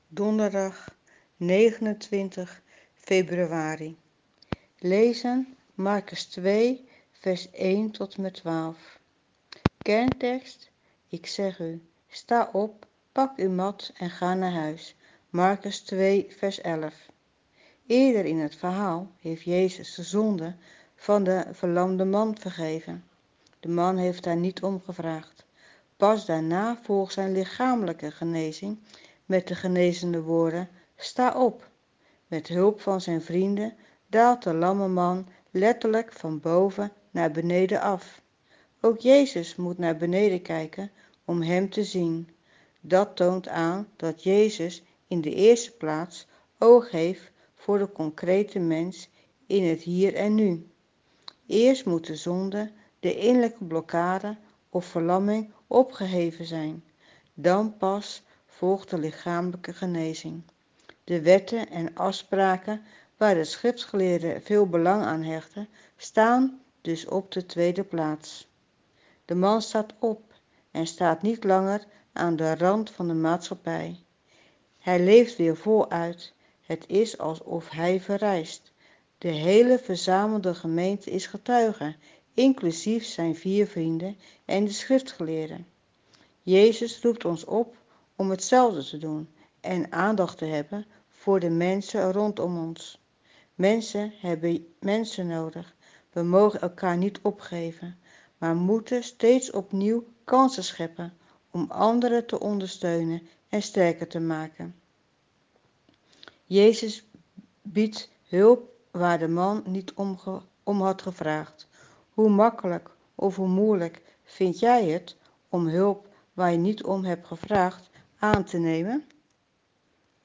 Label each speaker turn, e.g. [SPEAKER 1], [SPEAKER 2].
[SPEAKER 1] Donderdag 29 februari. Lezen Marcus 2, vers 1 tot en met 12. Kerntekst: ik zeg u, sta op, pak uw mat en ga naar huis. Marcus 2, vers 11. Eerder in het verhaal heeft Jezus de zonde van de verlamde man vergeven. De man heeft daar niet om gevraagd. Pas daarna volgt zijn lichamelijke genezing met de genezende woorden: sta op. Met hulp van zijn vrienden daalt de lamme man letterlijk van boven naar beneden af. Ook Jezus moet naar beneden kijken om hem te zien. Dat toont aan dat Jezus in de eerste plaats oog heeft voor de concrete mens in het hier en nu. Eerst moet de zonde, de innerlijke blokkade of verlamming opgeheven zijn. Dan pas volgt de lichamelijke genezing. De wetten en afspraken waar de schriftgeleerden veel belang aan hechten, staan dus op de tweede plaats. De man staat op en staat niet langer aan de rand van de maatschappij. Hij leeft weer voluit. Het is alsof hij verrijst. De hele verzamelde gemeente is getuige, inclusief zijn 4 vrienden en de schriftgeleerden. Jezus roept ons op om hetzelfde te doen en aandacht te hebben voor de mensen rondom ons. Mensen hebben mensen nodig. We mogen elkaar niet opgeven, maar moeten steeds opnieuw kansen scheppen om anderen te ondersteunen en sterker te maken. Jezus biedt hulp waar de man niet om had gevraagd. Hoe makkelijk of hoe moeilijk vind jij het om hulp waar je niet om hebt gevraagd aan te nemen?